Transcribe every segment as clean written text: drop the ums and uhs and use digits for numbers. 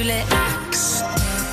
Yle X.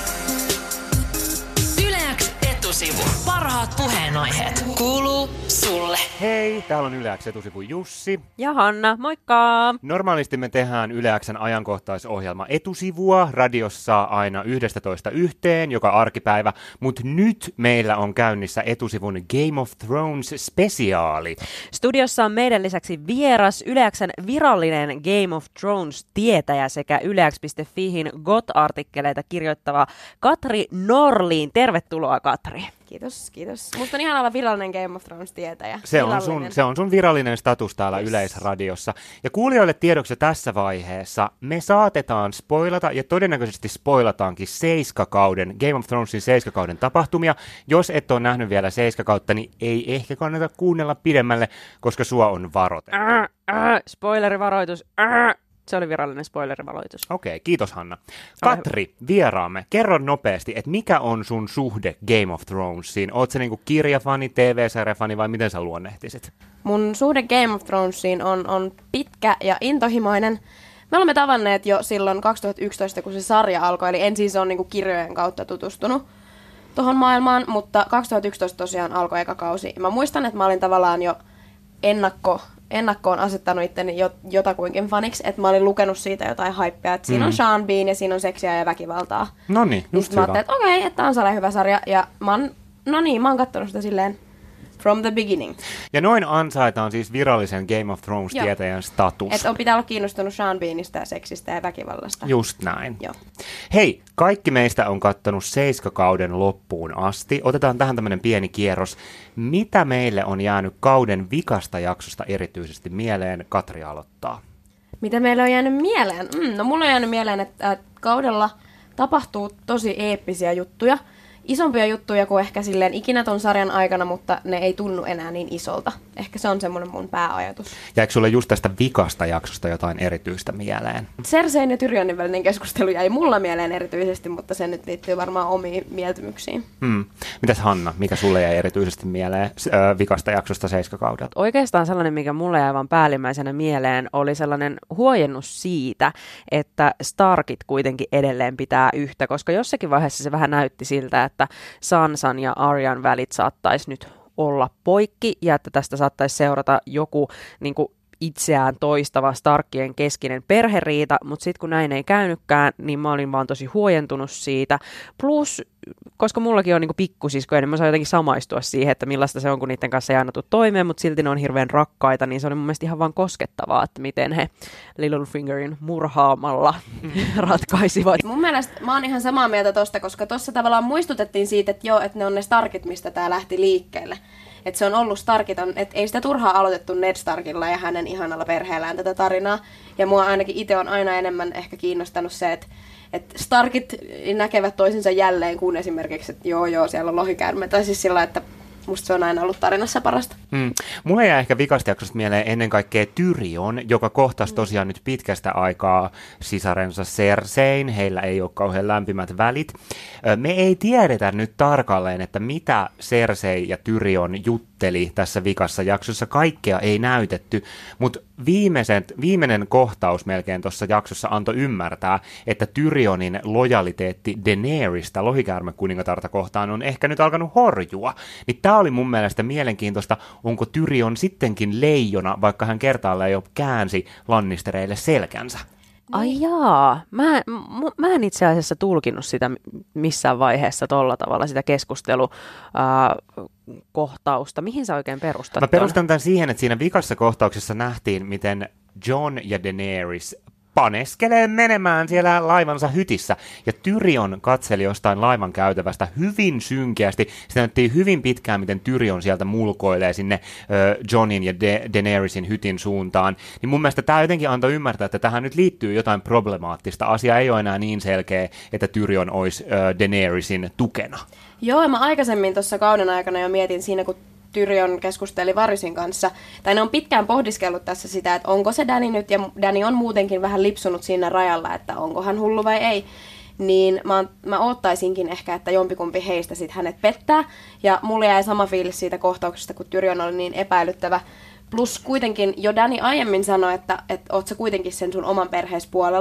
Yle X etusivu. Parhaat puheenaiheet. Kuuluu sulle. Hei, täällä on Yle X etusivu Jussi. Ja Hanna, moikka! Normaalisti me tehdään Yle X:n ajankohtaisohjelma etusivua radiossa aina 11:00 joka arkipäivä, mutta nyt meillä on käynnissä etusivun Game of Thrones spesiaali. Studiossa on meidän lisäksi vieras Yle X:n virallinen Game of Thrones tietäjä sekä ylex.fihin GOT-artikkeleita kirjoittava Katri Norliin. Tervetuloa, Katri. Kiitos. Musta on ihan olla virallinen Game of Thrones tietäjä. Se on sun virallinen status täällä Yleisradiossa. Ja kuulijoille tiedoksi tässä vaiheessa me saatetaan spoilata ja todennäköisesti spoilataankin Game of Thronesin 7-kauden tapahtumia. Jos et ole nähnyt vielä 7-kautta, niin ei ehkä kannata kuunnella pidemmälle, koska sua on varoitettu. Spoilerivaroitus. Se oli virallinen spoilerivaroitus. Okei, kiitos Hanna. Katri, vieraamme, kerro nopeasti, että mikä on sun suhde Game of Thronesiin? Oot sä niinku kirjafani, TV-sarjafani vai miten sä luonnehtisit? Mun suhde Game of Thronesiin on pitkä ja intohimoinen. Me olemme tavanneet jo silloin 2011, kun se sarja alkoi, eli ensin se on niinku kirjojen kautta tutustunut tuohon maailmaan, mutta 2011 tosiaan alkoi eka kausi. Mä muistan, että mä olin tavallaan jo ennakkoon asettanut itteni jotakuinkin faniksi, että mä olin lukenut siitä jotain hypeä, että siinä on Sean Bean ja siinä on seksiä ja väkivaltaa. Noniin, just mä ajattelin, että okei, että on sellainen hyvä sarja, ja mä oon kattonut sitä silleen from the beginning. Ja noin ansaitaan siis virallisen Game of Thrones-tietäjän status. Että pitää olla kiinnostunut Sean Beanista ja seksistä ja väkivallasta. Just näin. Joo. Hei, kaikki meistä on kattonut 7-kauden loppuun asti. Otetaan tähän tämmöinen pieni kierros. Mitä meille on jäänyt kauden vikasta jaksosta erityisesti mieleen? Katri aloittaa. Mitä meille on jäänyt mieleen? No mulla on jäänyt mieleen, että kaudella tapahtuu tosi eeppisiä juttuja. Isompia juttuja kuin ehkä silleen ikinä ton sarjan aikana, mutta ne ei tunnu enää niin isolta. Ehkä se on semmoinen mun pääajatus. Jäikö sulle just tästä vikasta jaksosta jotain erityistä mieleen? Cersein ja Tyrionin välinen keskustelu jäi mulla mieleen erityisesti, mutta se nyt liittyy varmaan omiin mieltymyksiin. Mitäs Hanna, mikä sulle jäi erityisesti mieleen vikasta jaksosta 7-kaudelta? Oikeastaan sellainen, mikä mulle jäi aivan päällimmäisenä mieleen, oli sellainen huojennus siitä, että Starkit kuitenkin edelleen pitää yhtä, koska jossakin vaiheessa se vähän näytti siltä, että Sansan ja Aryan välit saattaisi nyt olla poikki ja että tästä saattaisi seurata joku niin kuin itseään toistava Starkien keskinen perheriita, mutta sitten kun näin ei käynytkään, niin mä olin vaan tosi huojentunut siitä. Plus, koska mullakin on niinku pikkusiskoja, niin mä saan jotenkin samaistua siihen, että millaista se on, kun niiden kanssa ei aina tule toimeen, mutta silti ne on hirveän rakkaita, niin se oli mun mielestä ihan vaan koskettavaa, että miten he Littlefingerin murhaamalla ratkaisivat. Mun mielestä mä oon ihan samaa mieltä tosta, koska tossa tavallaan muistutettiin siitä, että joo, että ne on ne Starkit, mistä tää lähti liikkeelle. Että se on ollut Starkiton, että ei sitä turhaa aloitettu Ned Starkilla ja hänen ihanalla perheellään tätä tarinaa. Ja mua ainakin itse on aina enemmän ehkä kiinnostanut se, että Starkit näkevät toisensa jälleen, kun esimerkiksi, että joo, siellä on lohikäärme. Tai siis sillä, että musta se on aina ollut tarinassa parasta. Mulla jää ehkä vikasta jaksosta mieleen ennen kaikkea Tyrion, joka kohtasi tosiaan nyt pitkästä aikaa sisarensa Cersein. Heillä ei ole kauhean lämpimät välit. Me ei tiedetä nyt tarkalleen, että mitä Cersei ja Tyrion jutteli tässä vikassa jaksossa. Kaikkea ei näytetty, mutta viimeinen kohtaus melkein tuossa jaksossa antoi ymmärtää, että Tyrionin lojaliteetti Daenerystä, lohikäärmekuningatarta kohtaan, on ehkä nyt alkanut horjua. Niin tämä oli mun mielestä mielenkiintoista, onko Tyrion sittenkin leijona, vaikka hän kertaalleen jo käänsi Lannistereille selkänsä. Ai jaa, mä en itse asiassa tulkinnut sitä missään vaiheessa tolla tavalla, sitä keskustelukohtausta. Mihin sä oikein perustat? Mä perustan tämän siihen, että siinä vikassa kohtauksessa nähtiin, miten Jon ja Daenerys paneskelee menemään siellä laivansa hytissä, ja Tyrion katseli jostain laivan käytävästä hyvin synkeästi. Sitä näyttiin hyvin pitkään, miten Tyrion sieltä mulkoilee sinne Jonin ja Daenerysin hytin suuntaan. Niin mun mielestä tämä jotenkin antoi ymmärtää, että tähän nyt liittyy jotain problemaattista. Asia ei ole enää niin selkeä, että Tyrion olisi Daenerysin tukena. Joo, mä aikaisemmin tuossa kauden aikana jo mietin siinä, kun Tyrion keskusteli Varysin kanssa, tai ne on pitkään pohdiskellut tässä sitä, että onko se Dany nyt, ja Dany on muutenkin vähän lipsunut siinä rajalla, että onko hän hullu vai ei, niin mä oottaisinkin ehkä, että jompikumpi heistä sit hänet pettää, ja mulle jäi sama fiilis siitä kohtauksesta, kun Tyrion oli niin epäilyttävä, plus kuitenkin jo Dany aiemmin sanoi, että oot sä kuitenkin sen sun oman perhees puolella,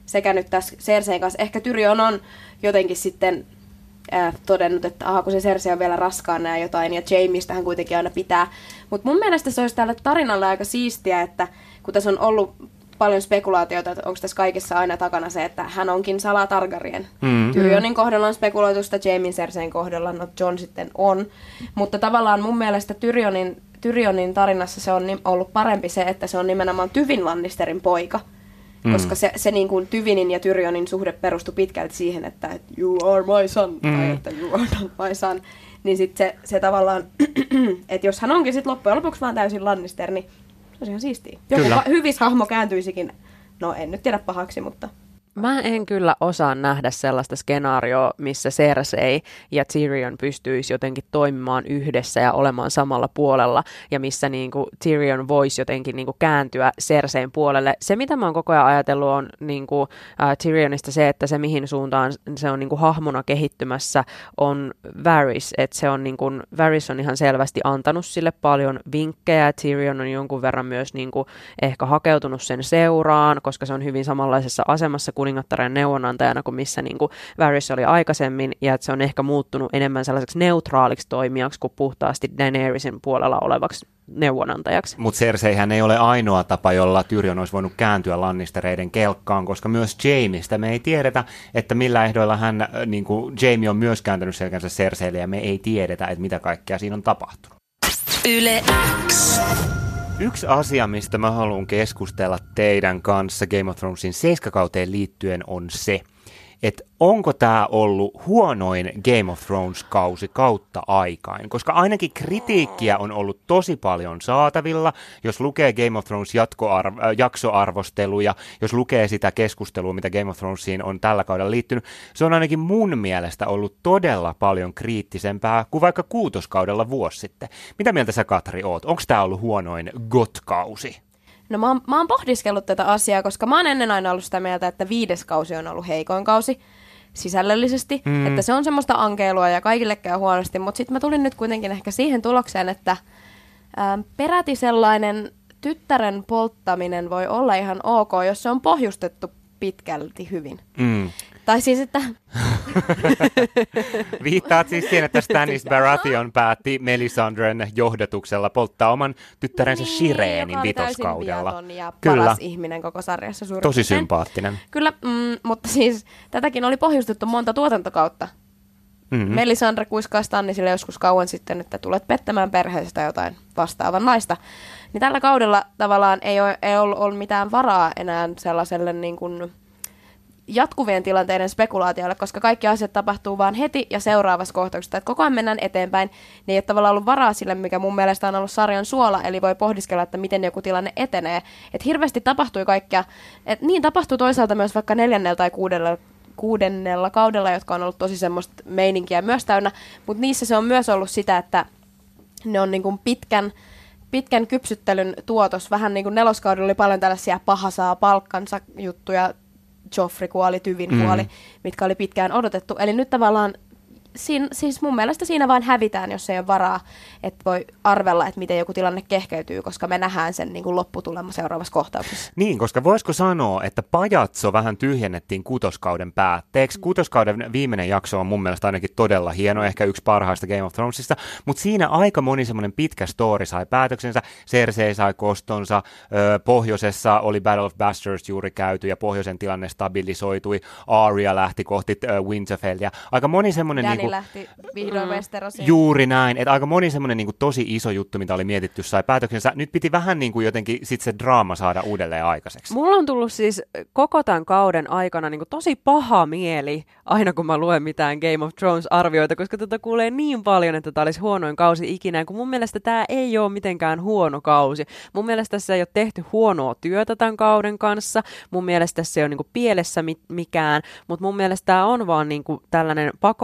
sekä nyt tässä Cersein kanssa. Ehkä Tyrion on jotenkin sitten todennut, että kun se Cersei on vielä raskaana ja jotain, ja Jaimeista hän kuitenkin aina pitää. Mutta mun mielestä se olisi tälle tarinalle aika siistiä, että kun tässä on ollut paljon spekulaatioita, että onko tässä kaikessa aina takana se, että hän onkin Sala Targaryen. Tyrionin kohdalla on spekuloitusta, Jaimen Cersein kohdalla, no Jon sitten on. Mutta tavallaan mun mielestä Tyrionin tarinassa se on ollut parempi se, että se on nimenomaan Tyvin Lannisterin poika. Koska se niin kuin Tyvinin ja Tyrionin suhde perustui pitkälti siihen, että you are my son, tai että you are not my son. Niin sitten se tavallaan, että jos hän onkin sitten loppujen lopuksi vaan täysin Lannister, niin se on ihan siistiä. Joku hyvis hahmo kääntyisikin, no en nyt tiedä pahaksi, mutta... Mä en kyllä osaa nähdä sellaista skenaarioa, missä Cersei ja Tyrion pystyisi jotenkin toimimaan yhdessä ja olemaan samalla puolella, ja missä niinku Tyrion voisi jotenkin niinku kääntyä Cersein puolelle. Se, mitä mä oon koko ajan ajatellut, on niinku, Tyrionista se, että se mihin suuntaan se on niinku hahmona kehittymässä, on Varys. Että se on niinku, Varys on ihan selvästi antanut sille paljon vinkkejä, Tyrion on jonkun verran myös niinku ehkä hakeutunut sen seuraan, koska se on hyvin samanlaisessa asemassa kuningattaren neuvonantajana kuin missä niin kuin Varys oli aikaisemmin, ja että se on ehkä muuttunut enemmän sellaiseksi neutraaliksi toimijaksi kuin puhtaasti Daenerysin puolella olevaksi neuvonantajaksi. Mutta Cerseihän ei ole ainoa tapa, jolla Tyrion olisi voinut kääntyä Lannistereiden kelkkaan, koska myös Jaimeista me ei tiedetä, että millä ehdoilla hän, niin kuin Jaime on myös kääntänyt selkänsä Cerseille, ja me ei tiedetä, että mitä kaikkea siinä on tapahtunut. Yle X. Yksi asia, mistä mä haluan keskustella teidän kanssa Game of Thronesin 7-kauteen liittyen on se, että onko tämä ollut huonoin Game of Thrones-kausi kautta aikain, koska ainakin kritiikkiä on ollut tosi paljon saatavilla, jos lukee Game of Thrones jaksoarvosteluja, jos lukee sitä keskustelua, mitä Game of Thronesiin on tällä kaudella liittynyt, se on ainakin mun mielestä ollut todella paljon kriittisempää kuin vaikka kuutoskaudella vuosi sitten. Mitä mieltä sä, Katri, oot? Onko tämä ollut huonoin GOT-kausi? No mä oon pohdiskellut tätä asiaa, koska mä oon ennen aina ollut sitä mieltä, että 5. kausi on ollut heikoin kausi sisällöllisesti, että se on semmoista ankeilua ja kaikille käy huonosti, mutta sitten mä tulin nyt kuitenkin ehkä siihen tulokseen, että peräti sellainen tyttären polttaminen voi olla ihan ok, jos se on pohjustettu pitkälti hyvin. Tai siis, että... Viittaat siis siihen, että Stannis Baratheon päätti Melisandren johdatuksella polttaa oman tyttärensä Shireenin vitoskaudella. Joka oli ja paras ihminen koko sarjassa. Tosi sympaattinen. Kyllä, mutta siis tätäkin oli pohjustettu monta tuotantokautta. Melisandre kuiskaa Stannisille joskus kauan sitten, että tulet pettämään perheestä jotain vastaavanlaista. Niin tällä kaudella tavallaan ei ollut mitään varaa enää sellaiselle niin kuin jatkuvien tilanteiden spekulaatioille, koska kaikki asiat tapahtuu vaan heti ja seuraavassa kohtauksessa. Että koko ajan mennään eteenpäin, niin ei ole tavallaan ollut varaa sille, mikä mun mielestä on ollut sarjan suola, eli voi pohdiskella, että miten joku tilanne etenee. Että hirveästi tapahtui kaikkea. Että niin tapahtuu toisaalta myös vaikka 4. tai 6. kaudella, jotka on ollut tosi semmoista meininkiä myös täynnä, mutta niissä se on myös ollut sitä, että ne on niin kuin pitkän kypsyttelyn tuotos. Vähän niin kuin 4. kaudella oli paljon tällaisia paha saa palkkansa juttuja, Joffrey kuoli, Tyvin kuoli, mitkä oli pitkään odotettu. Eli nyt tavallaan, siis mun mielestä siinä vaan hävitään, jos ei ole varaa, että voi arvella, että miten joku tilanne kehkeytyy, koska me nähdään sen niin kuin lopputulema seuraavassa kohtauksessa. Niin, koska voisiko sanoa, että pajatso vähän tyhjennettiin 6. kauden päätteeksi. 6. kauden viimeinen jakso on mun mielestä ainakin todella hieno, ehkä yksi parhaista Game of Thronesista, mutta siinä aika moni semmoinen pitkä story sai päätöksensä. Cersei sai kostonsa, pohjoisessa oli Battle of Bastards juuri käyty ja pohjoisen tilanne stabilisoitui, Arya lähti kohti Winterfellia. Aika moni semmoinen lähti vihdoin Westerosiin. Juuri näin, että aika moni semmoinen niin kuin tosi iso juttu, mitä oli mietitty, sai päätöksensä. Nyt piti vähän niin kuin jotenkin sit se draama saada uudelleen aikaiseksi. Mulla on tullut siis koko tämän kauden aikana niin kuin tosi paha mieli, aina kun mä luen mitään Game of Thrones-arvioita, koska tätä kuulee niin paljon, että tämä olisi huonoin kausi ikinä, kun mun mielestä tämä ei ole mitenkään huono kausi. Mun mielestä tässä ei ole tehty huonoa työtä tämän kauden kanssa, mun mielestä tässä ei ole niin kuin pielessä mikään, mutta mun mielestä tämä on vaan niin kuin tällainen pakollinen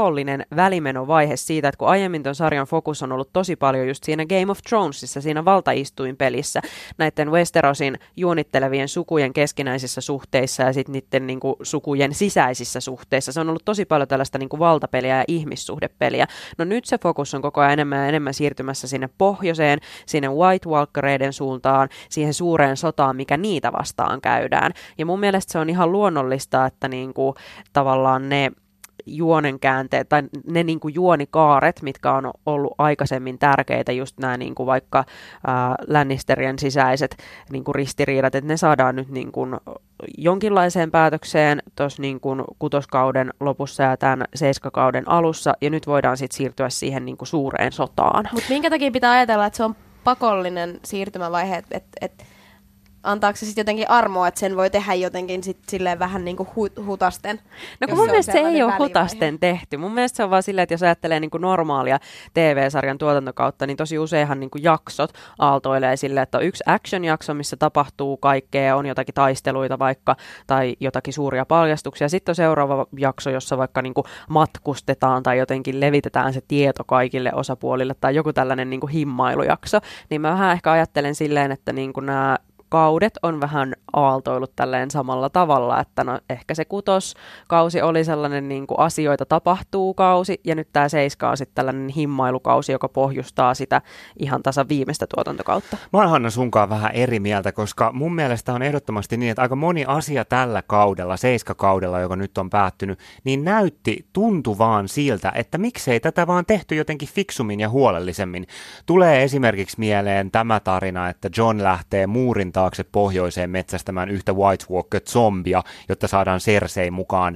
välimenovaihe siitä, että kun aiemmin ton sarjan fokus on ollut tosi paljon just siinä Game of Thronesissa, siinä valtaistuinpelissä, näiden Westerosin juonittelevien sukujen keskinäisissä suhteissa ja sitten niiden niin kuin sukujen sisäisissä suhteissa. Se on ollut tosi paljon tällaista niin kuin valtapeliä ja ihmissuhdepeliä. No nyt se fokus on koko ajan enemmän ja enemmän siirtymässä sinne pohjoiseen, sinne White Walkereiden suuntaan, siihen suureen sotaan, mikä niitä vastaan käydään. Ja mun mielestä se on ihan luonnollista, että niin kuin, tavallaan ne juonenkäänteet tai ne niin kuin juonikaaret, mitkä on ollut aikaisemmin tärkeitä, just nämä niin kuin vaikka Lannisterien sisäiset niin kuin ristiriidat, että ne saadaan nyt niin kuin jonkinlaiseen päätökseen tuossa niin kuin kutoskauden lopussa ja tämän seiskakauden alussa, ja nyt voidaan sitten siirtyä siihen niin kuin suureen sotaan. Mutta minkä takia pitää ajatella, että se on pakollinen siirtymävaihe, että antaako se sitten jotenkin armoa, että sen voi tehdä jotenkin sit silleen vähän niin kuin hutasten? No kun mun mielestä se ei ole hutasten tehty. Mun mielestä se on vaan silleen, että jos ajattelee niin kuin normaalia TV-sarjan tuotantokautta, niin tosi useinhan niin kuin jaksot aaltoilee silleen, että on yksi action-jakso, missä tapahtuu kaikkea, on jotakin taisteluita vaikka, tai jotakin suuria paljastuksia. Sitten on seuraava jakso, jossa vaikka niin kuin matkustetaan tai jotenkin levitetään se tieto kaikille osapuolille, tai joku tällainen niin kuin himmailujakso. Niin mä vähän ehkä ajattelen silleen, että niin kuin nämä kaudet on vähän aaltoillut tälleen samalla tavalla, että no ehkä se kutoskausi oli sellainen niin kuin asioita tapahtuu kausi, ja nyt tämä 7 on sitten tällainen himmailukausi, joka pohjustaa sitä ihan tasan viimeistä tuotantokautta. Mä oon Hanna sunkaan vähän eri mieltä, koska mun mielestä on ehdottomasti niin, että aika moni asia tällä kaudella, 7-kaudella, joka nyt on päättynyt, niin tuntui vaan siltä, että miksei tätä vaan tehty jotenkin fiksummin ja huolellisemmin. Tulee esimerkiksi mieleen tämä tarina, että Jon lähtee muurin taakse pohjoiseen metsästämään yhtä White Walker-zombia, jotta saadaan Cersei mukaan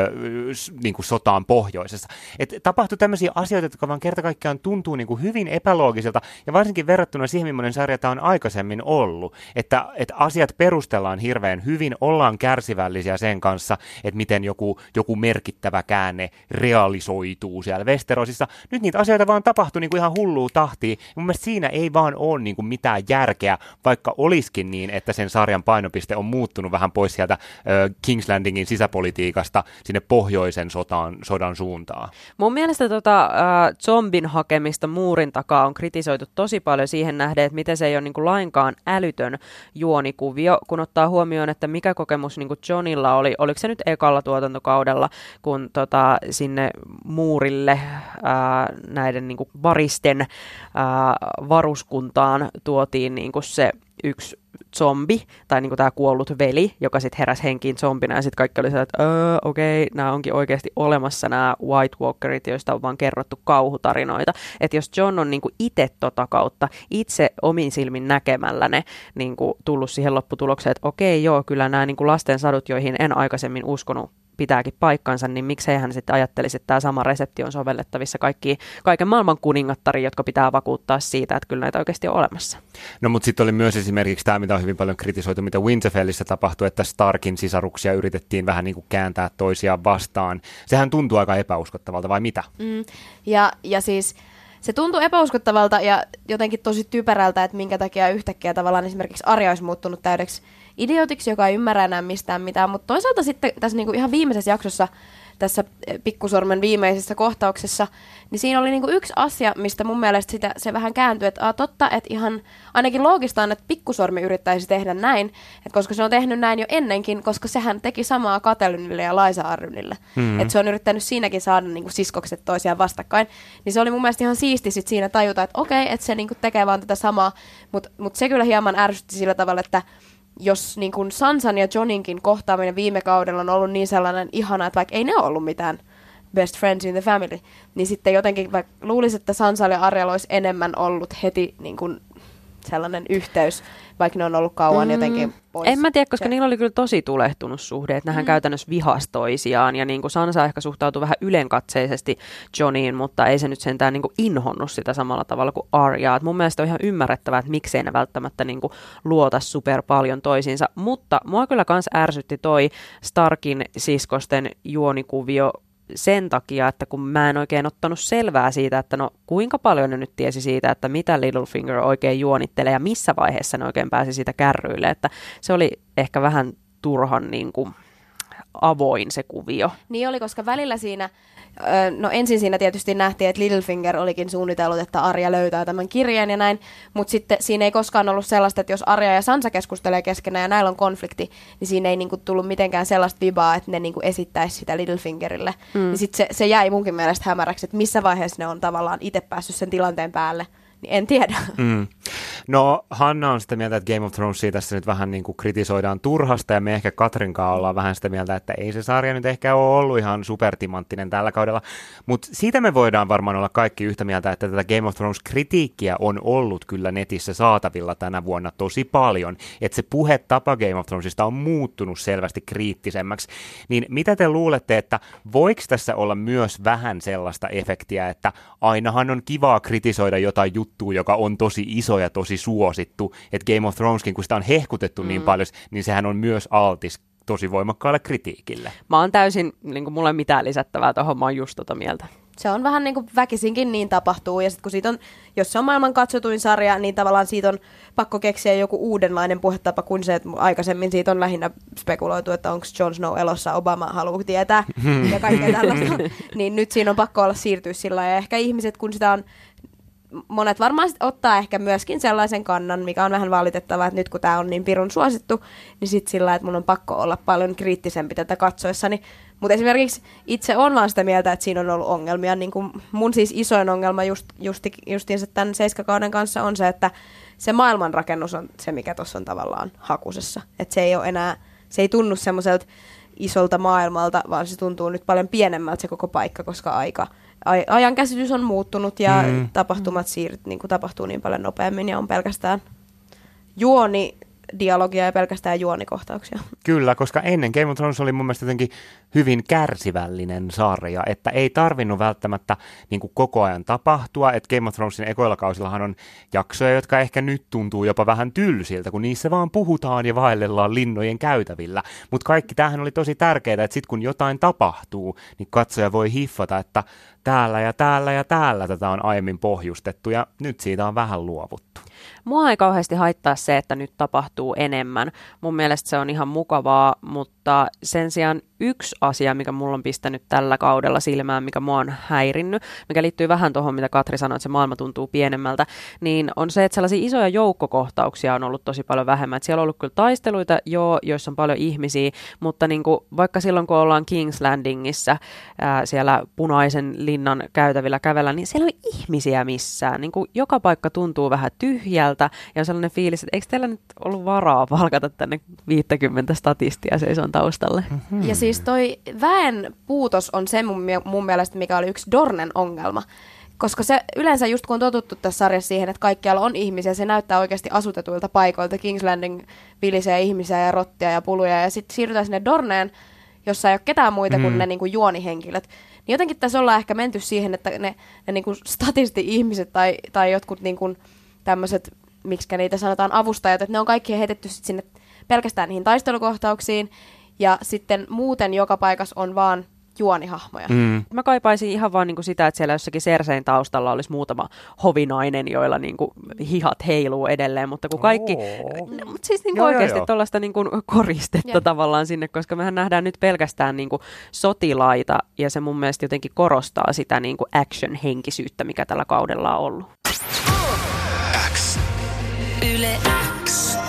niin kuin sotaan pohjoisessa. Et tapahtui tämmöisiä asioita, jotka vaan kerta kaikkiaan tuntuu niin kuin hyvin epäloogiselta, ja varsinkin verrattuna siihen, millainen sarja tämä on aikaisemmin ollut. Että asiat perustellaan hirveän hyvin, ollaan kärsivällisiä sen kanssa, että miten joku merkittävä käänne realisoituu siellä Westerosissa. Nyt niitä asioita vaan tapahtui niin kuin ihan hullua tahtiin. Mun mielestä siinä ei vaan ole niin kuin mitään järkeä, vaikka olisikin niin, että sen sarjan painopiste on muuttunut vähän pois sieltä King's Landingin sisäpolitiikasta sinne pohjoisen sodan suuntaan. Mun mielestä zombin hakemista muurin takaa on kritisoitu tosi paljon siihen nähden, että miten se ei ole niin kuin lainkaan älytön juonikuvio, kun ottaa huomioon, että mikä kokemus niin kuin Jonilla oli, oliko se nyt ekalla tuotantokaudella, kun sinne muurille näiden niin kuin varisten varuskuntaan tuotiin niin kuin se yksi zombi, tai niin kuin tämä kuollut veli, joka sitten heräsi henkiin zombina, ja sitten kaikki oli sellainen, että okei, nämä onkin oikeasti olemassa nämä White Walkerit, joista on vaan kerrottu kauhutarinoita. Että jos Jon on niin kuin itse kautta, itse omin silmin näkemällä ne niin kuin tullut siihen lopputulokseen, että okei, joo, kyllä nämä niin kuin lasten sadut, joihin en aikaisemmin uskonut, pitääkin paikkansa, niin miksei hän sitten ajattelisi, että tämä sama resepti on sovellettavissa kaiken maailman kuningattariin, jotka pitää vakuuttaa siitä, että kyllä näitä oikeasti on olemassa. No mutta sitten oli myös esimerkiksi tämä, mitä on hyvin paljon kritisoitu, mitä Winterfellissä tapahtui, että Starkin sisaruksia yritettiin vähän niin kuin kääntää toisiaan vastaan. Sehän tuntuu aika epäuskottavalta, vai mitä? Ja siis se tuntuu epäuskottavalta ja jotenkin tosi typerältä, että minkä takia yhtäkkiä tavallaan esimerkiksi Arja olisi muuttunut täydeksi idiotiksi, joka ei ymmärrä enää mistään mitään, mutta toisaalta sitten tässä niinku ihan viimeisessä jaksossa, tässä Pikkusormen viimeisessä kohtauksessa, niin siinä oli niinku yksi asia, mistä mun mielestä se vähän kääntyi, että totta, että ihan ainakin loogista on, että Pikkusormi yrittäisi tehdä näin, että koska se on tehnyt näin jo ennenkin, koska sehän teki samaa Katelynille ja Laisa Arrynille, että se on yrittänyt siinäkin saada niinku siskokset toisiaan vastakkain, niin se oli mun mielestä ihan siisti sit siinä tajuta, että okei, että se niinku tekee vaan tätä samaa, mutta se kyllä hieman ärsytti sillä tavalla, että jos niin kuin Sansan ja Joninkin kohtaaminen viime kaudella on ollut niin sellainen ihana, että vaikka ei ne ollut mitään best friends in the family, niin sitten jotenkin vaikka luulisi, että Sansalla ja Arjalla olisi enemmän ollut heti niin kuin sellainen yhteys, vaikka ne on ollut kauan jotenkin pois. En mä tiedä, koska niillä oli kyllä tosi tulehtunut suhde, että nehän käytännössä vihasi toisiaan, ja niin kuin Sansa ehkä suhtautui vähän ylenkatseisesti Joniin, mutta ei se nyt sentään niin kuin inhonnut sitä samalla tavalla kuin Arjaa. Et mun mielestä on ihan ymmärrettävää, että miksei ne välttämättä niin kuin luota super paljon toisiinsa, mutta mua kyllä kans ärsytti toi Starkin siskosten juonikuvio sen takia, että kun mä en oikein ottanut selvää siitä, että no kuinka paljon ne nyt tiesi siitä, että mitä Littlefinger oikein juonittelee ja missä vaiheessa ne oikein pääsi siitä kärryille, että se oli ehkä vähän turhan niin kuin avoin se kuvio. Niin oli, koska välillä siinä, no ensin siinä tietysti nähtiin, että Littlefinger olikin suunnitellut, että Arya löytää tämän kirjeen ja näin, mutta sitten siinä ei koskaan ollut sellaista, että jos Arya ja Sansa keskustelee keskenään ja näillä on konflikti, niin siinä ei niinku tullut mitenkään sellaista vibaa, että ne niinku esittäisi sitä Littlefingerille. Niin sitten se jäi munkin mielestä hämäräksi, että missä vaiheessa ne on tavallaan itse päässyt sen tilanteen päälle. Niin en tiedä. No Hanna on sitä mieltä, että Game of Thronesia tässä nyt vähän niin kuin kritisoidaan turhasta ja me ehkä Katrinkaan ollaan vähän sitä mieltä, että ei se sarja nyt ehkä ole ollut ihan supertimanttinen tällä kaudella, mutta siitä me voidaan varmaan olla kaikki yhtä mieltä, että tätä Game of Thrones-kritiikkiä on ollut kyllä netissä saatavilla tänä vuonna tosi paljon, että se puhetapa Game of Thronesista on muuttunut selvästi kriittisemmäksi, niin mitä te luulette, että voiko tässä olla myös vähän sellaista efektiä, että ainahan on kivaa kritisoida jotain juttua, joka on tosi iso ja tosi suosittu, että Game of Throneskin, kun sitä on hehkutettu niin paljon, niin sehän on myös altis tosi voimakkaalle kritiikille. Mä oon täysin, niin kuin mulla ei mitään lisättävää tuohon, mä oon just tota mieltä. Se on vähän niin kuin väkisinkin niin tapahtuu, ja sitten kun siitä on, jos se on maailman katsotuin sarja, niin tavallaan siitä on pakko keksiä joku uudenlainen puhetapa kuin se, että aikaisemmin siitä on lähinnä spekuloitu, että onko Jon Snow elossa, Obama haluaa tietää, ja kaikkea tällaista. Niin nyt siinä on pakko olla siirtyä sillä, ja ehkä ihmiset, kun sitä on, monet varmaan ottaa ehkä myöskin sellaisen kannan, mikä on vähän valitettavaa, että nyt kun tämä on niin pirun suosittu, niin sitten sillä, että mun on pakko olla paljon kriittisempi tätä katsoessani. Mutta esimerkiksi itse on vaan sitä mieltä, että siinä on ollut ongelmia. Niin kuin mun siis isoin ongelma justiinsa tämän 7 kauden kanssa on se, että se maailmanrakennus on se, mikä tuossa on tavallaan hakusessa. Että se ei ole enää, se ei tunnu semmoiselta isolta maailmalta, vaan se tuntuu nyt paljon pienemmältä se koko paikka, koska ajan käsitys on muuttunut ja tapahtumat tapahtuu niin paljon nopeammin ja on pelkästään dialogia ja pelkästään juonikohtauksia. Kyllä, koska ennen Game of Thrones oli mun mielestä jotenkin hyvin kärsivällinen sarja, että ei tarvinnut välttämättä niin kuin koko ajan tapahtua, että Game of Thronesin ekoilla kausillahan on jaksoja, jotka ehkä nyt tuntuu jopa vähän tylsiltä, kun niissä vaan puhutaan ja vaellellaan linnojen käytävillä, mutta kaikki tämähän oli tosi tärkeää, että sitten kun jotain tapahtuu, niin katsoja voi hiffata, että täällä ja täällä ja täällä tätä on aiemmin pohjustettu ja nyt siitä on vähän luovuttu. Mua ei kauheasti haittaa se, että nyt tapahtuu enemmän. Mun mielestä se on ihan mukavaa, mutta sen sijaan yksi asia, mikä mulla on pistänyt tällä kaudella silmään, mikä mua on häirinnyt, mikä liittyy vähän tuohon, mitä Katri sanoi, että se maailma tuntuu pienemmältä, niin on se, että sellaisia isoja joukkokohtauksia on ollut tosi paljon vähemmän. Että siellä on ollut kyllä taisteluita, joissa on paljon ihmisiä, mutta niin kuin, vaikka silloin, kun ollaan King's Landingissa, siellä punaisen linnan käytävillä kävellä, niin siellä ei ole ihmisiä missään. Niin kuin joka paikka tuntuu vähän tyhjältä ja on sellainen fiilis, että eikö teillä nyt ollut varaa palkata tänne 50 statistia seison taustalle? Ja siis toi väen puutos on se mun mielestä, mikä oli yksi Dornen ongelma. Koska se yleensä just kun on totuttu tässä sarjassa siihen, että kaikkialla on ihmisiä, se näyttää oikeasti asutetuilta paikoilta. King's Landing vilisee ihmisiä ja rottia ja puluja ja sitten siirrytään sinne Dorneen, jossa ei ole ketään muita kuin ne niin kuin juonihenkilöt. Niin jotenkin tässä ollaan ehkä menty siihen, että ne niin kuin statisti-ihmiset tai jotkut niin kuin tämmöiset, miksikä niitä sanotaan, avustajat, että ne on kaikki heitetty sit sinne pelkästään niihin taistelukohtauksiin ja sitten muuten joka paikassa on vaan juonihahmoja. Mä kaipaisin ihan vaan niinku sitä, että siellä jossakin Cersein taustalla olisi muutama hovinainen, joilla niinku hihat heiluu edelleen, mutta kun kaikki, mutta siis niinku oikeasti tuollaista niinku koristetta tavallaan sinne, koska mehän nähdään nyt pelkästään niinku sotilaita ja se mun mielestä jotenkin korostaa sitä niinku action-henkisyyttä, mikä tällä kaudella on ollut. Yle X.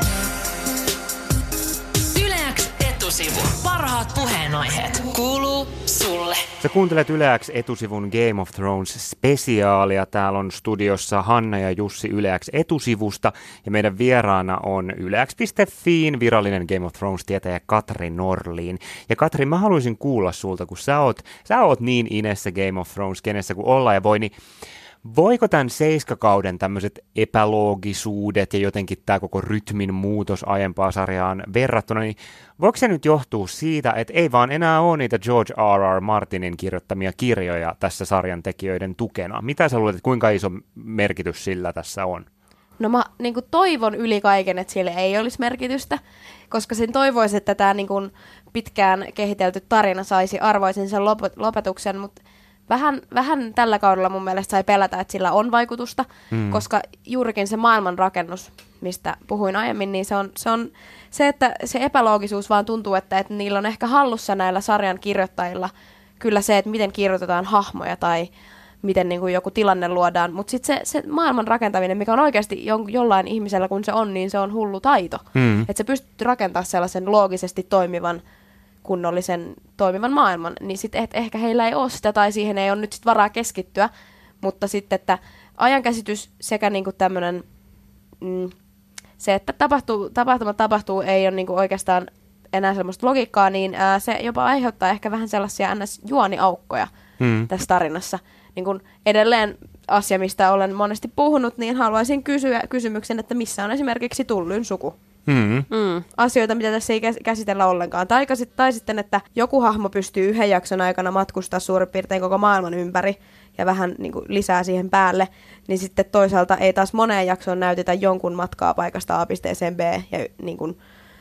Yle X etusivu. Parhaat puheenaiheet. Kuuluu sulle. Sä kuuntelet Yle X etusivun Game of Thrones spesiaalia. Täällä on studiossa Hanna ja Jussi Yle X etusivusta. Ja meidän vieraana on ylex.fiin virallinen Game of Thrones-tietäjä Katri Norlin. Ja Katri, mä haluaisin kuulla sulta, kun sä oot niin inessä Game of Thrones-kenessä kuin ollaan ja voi, niin voiko tämän 7-kauden tämmöiset epäloogisuudet ja jotenkin tämä koko rytmin muutos aiempaan sarjaan verrattuna, niin voiko se nyt johtua siitä, että ei vaan enää ole niitä George R.R. Martinin kirjoittamia kirjoja tässä sarjan tekijöiden tukena? Mitä sä luulet, että kuinka iso merkitys sillä tässä on? No mä niin kuin toivon yli kaiken, että sille ei olisi merkitystä, koska sen toivoisi, että tämä niin kuin pitkään kehitelty tarina saisi arvoisensa lopetuksen, mutta vähän tällä kaudella mun mielestä sai pelätä, että sillä on vaikutusta, koska juurikin se maailmanrakennus, mistä puhuin aiemmin, niin se on se, että se epäloogisuus vaan tuntuu, että niillä on ehkä hallussa näillä sarjan kirjoittajilla kyllä se, että miten kirjoitetaan hahmoja tai miten niin kuin joku tilanne luodaan, mutta sitten se maailman rakentaminen, mikä on oikeasti jollain ihmisellä, kun se on, niin se on hullu taito. Että sä pystyt rakentamaan sellaisen loogisesti toimivan, kunnollisen toimivan maailman, niin sitten ehkä heillä ei ole sitä tai siihen ei ole nyt sit varaa keskittyä, mutta sitten, että ajankäsitys sekä niinku tämmöinen, se, että tapahtumat tapahtuu, ei ole niinku oikeastaan enää sellaista logiikkaa, niin se jopa aiheuttaa ehkä vähän sellaisia juoniaukkoja tässä tarinassa. Niin kun edelleen asia, mistä olen monesti puhunut, niin haluaisin kysyä kysymyksen, että missä on esimerkiksi Tullyn suku? Asioita, mitä tässä ei käsitellä ollenkaan. Tai sitten, että joku hahmo pystyy yhden jakson aikana matkustaa suurin piirtein koko maailman ympäri ja vähän niin kuin lisää siihen päälle, niin sitten toisaalta ei taas moneen jaksoon näytetä jonkun matkaa paikasta A pisteeseen B ja niin kuin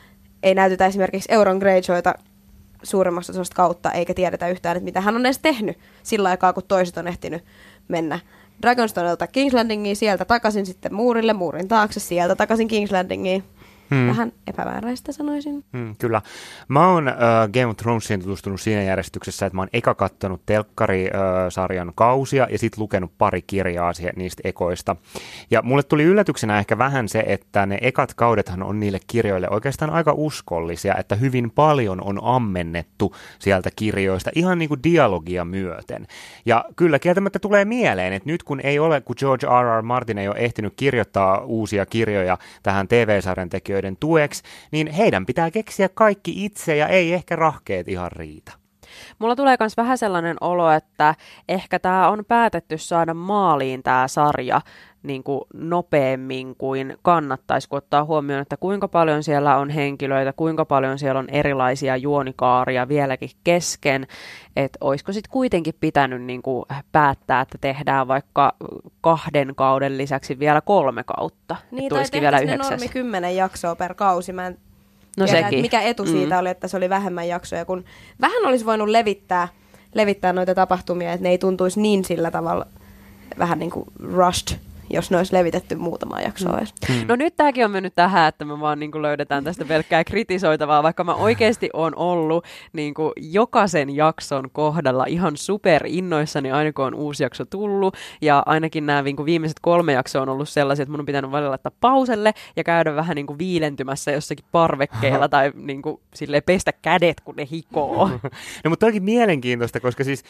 ei näytetä esimerkiksi Euron Greyjoyta suuremmasta osasta kautta, eikä tiedetä yhtään, että mitä hän on edes tehnyt sillä aikaa, kun toiset on ehtinyt mennä Dragonstonelta King's Landingiin, sieltä takaisin sitten muurille, muurin taakse, sieltä takaisin King's Landingiin. Vähän epämääräistä sanoisin. Kyllä. Mä oon Game of Thronesiin tutustunut siinä järjestyksessä, että mä oon eka kattonut telkkarisarjan kausia ja sit lukenut pari kirjaa niistä ekoista. Ja mulle tuli yllätyksenä ehkä vähän se, että ne ekat kaudethan on niille kirjoille oikeastaan aika uskollisia, että hyvin paljon on ammennettu sieltä kirjoista ihan niin kuin dialogia myöten. Ja kyllä kieltämättä tulee mieleen, että nyt kun George R.R. Martin ei ole ehtinyt kirjoittaa uusia kirjoja tähän TV-sarjan tekijöiden tueksi, niin heidän pitää keksiä kaikki itse ja ei ehkä rahkeet ihan riitä. Mulla tulee myös vähän sellainen olo, että ehkä tämä on päätetty saada maaliin tämä sarja niin kuin nopeammin kuin kannattaisi, kun ottaa huomioon, että kuinka paljon siellä on henkilöitä, kuinka paljon siellä on erilaisia juonikaaria vieläkin kesken, että olisiko sitten kuitenkin pitänyt niin kuin päättää, että tehdään vaikka 2 kauden lisäksi vielä 3 kautta. Niin, tai tehtäisiin normi 10 jaksoa per kausi. Mä en tiedä, mikä etu siitä oli, että se oli vähemmän jaksoja, kun vähän olisi voinut levittää noita tapahtumia, että ne ei tuntuisi niin sillä tavalla vähän niin kuin rushed, jos ne olisi levitetty muutamaa jaksoa edes. No nyt tämäkin on mennyt tähän, että me vaan niin kuin löydetään tästä pelkkää kritisoitavaa, vaikka mä oikeasti on ollut niin kuin jokaisen jakson kohdalla ihan super innoissani aina kun on uusi jakso tullut, ja ainakin nämä niin kuin viimeiset 3 jaksoa on ollut sellaisia, että mun on pitänyt välillä laittaa pauselle ja käydä vähän niin kuin viilentymässä jossakin parvekkeella tai niin kuin silleen pestä kädet, kun ne hikoo. No mutta toikin mielenkiintoista, koska siis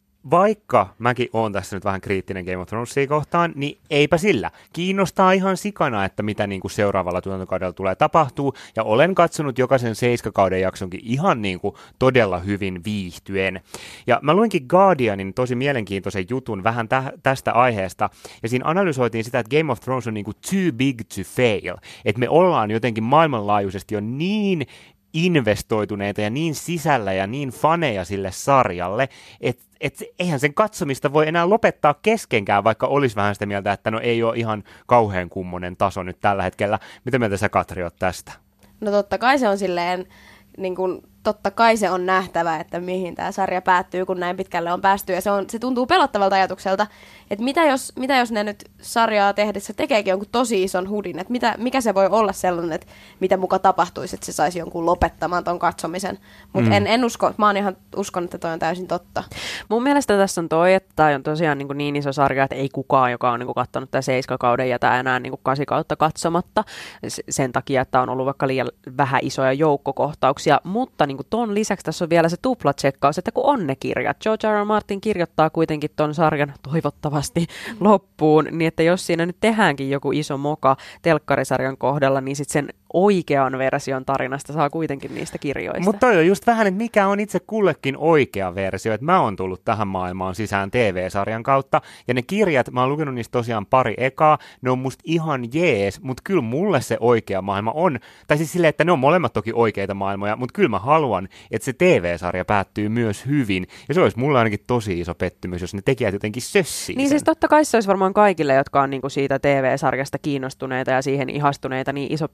vaikka mäkin oon tässä nyt vähän kriittinen Game of Thronesia kohtaan, niin eipä sillä. Kiinnostaa ihan sikana, että mitä niin kuin seuraavalla tuotantokaudella tulee tapahtuu, ja olen katsonut jokaisen 7 kauden jaksonkin ihan niin kuin todella hyvin viihtyen. Ja mä luinkin Guardianin tosi mielenkiintoisen jutun vähän tästä aiheesta, ja siinä analysoitiin sitä, että Game of Thrones on niin kuin too big to fail, että me ollaan jotenkin maailmanlaajuisesti jo niin investoituneita ja niin sisällä ja niin faneja sille sarjalle, että eihän sen katsomista voi enää lopettaa keskenkään, vaikka olisi vähän sitä mieltä, että no ei ole ihan kauhean kummonen taso nyt tällä hetkellä. Mitä mieltä sä, Katri, oot tästä? No totta kai se on silleen, niin kuin, totta kai se on nähtävä, että mihin tämä sarja päättyy, kun näin pitkälle on päästy. Ja se tuntuu pelottavalta ajatukselta, että mitä jos ne nyt sarjaa tehdessä tekeekin jonkun tosi ison hudin, että mikä se voi olla sellainen, että mitä muka tapahtuisi, että se saisi jonkun lopettamaan ton katsomisen. Mutta en usko, mä oon ihan uskon, että toi on täysin totta. Mun mielestä tässä on toi, että tämä on tosiaan niin iso sarja, että ei kukaan, joka on niin katsonut tämä 7 kauden, jätä enää 8 kautta katsomatta sen takia, että on ollut vaikka liian vähän isoja joukkokohtauksia, mutta niin ton lisäksi tässä on vielä se tuplatsekkaus, että kun on ne kirjat. George R. R. Martin kirjoittaa kuitenkin ton sarjan toivottavasti loppuun, niin että jos siinä nyt tehdäänkin joku iso moka telkkarisarjan kohdalla, niin sitten sen oikean version tarinasta saa kuitenkin niistä kirjoista. Mutta toi on just vähän, että mikä on itse kullekin oikea versio, että mä oon tullut tähän maailmaan sisään TV-sarjan kautta, ja ne kirjat, mä oon lukenut niistä tosiaan pari ekaa, ne on musta ihan jees, mutta kyllä mulle se oikea maailma on, tai siis silleen, että ne on molemmat toki oikeita maailmoja, mutta kyllä mä haluan, että se TV-sarja päättyy myös hyvin, ja se olisi mulle ainakin tosi iso pettymys, jos ne tekijät jotenkin sössii niin sen. Siis totta kai se olisi varmaan kaikille, jotka on niinku siitä TV-sarjasta kiinnostuneita ja siihen ihastuneita, niin iso pettymys,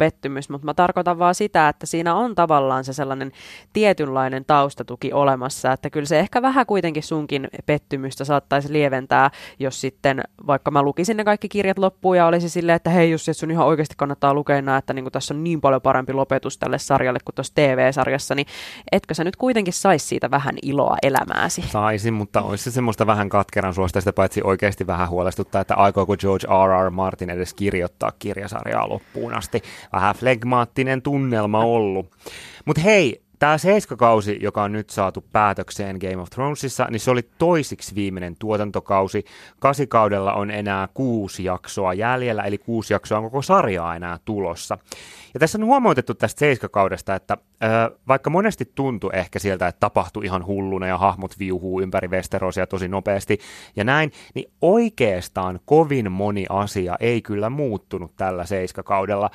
pois, mutta mä tarkoitan vaan sitä, että siinä on tavallaan se sellainen tietynlainen taustatuki olemassa, että kyllä se ehkä vähän kuitenkin sunkin pettymystä saattaisi lieventää, jos sitten vaikka mä lukisin ne kaikki kirjat loppuun ja olisi silleen, että hei Jussi, sun ihan oikeasti kannattaa lukea nämä, että niin tässä on niin paljon parempi lopetus tälle sarjalle kuin tuossa TV-sarjassa, niin etkö sä nyt kuitenkin saisi siitä vähän iloa elämääsi? Saisin, mutta olisi se semmoista vähän katkeran suosta, sitä paitsi oikeasti vähän huolestuttaa, että aikooko George R.R. Martin edes kirjoittaa kirjasarjaa loppuun asti. Vähän flegmaattinen tunnelma ollut. Mutta hei, tämä 7. kausi, joka on nyt saatu päätökseen Game of Thronesissa, niin se oli toisiksi viimeinen tuotantokausi. 8 kaudella on enää 6 jaksoa jäljellä, eli 6 jaksoa on koko sarjaa enää tulossa. Ja tässä on huomautettu tästä 7 kaudesta, että vaikka monesti tuntui ehkä sieltä, että tapahtui ihan hulluna ja hahmot viuhuu ympäri Westerosia tosi nopeasti ja näin, niin oikeastaan kovin moni asia ei kyllä muuttunut tällä 7 kaudella.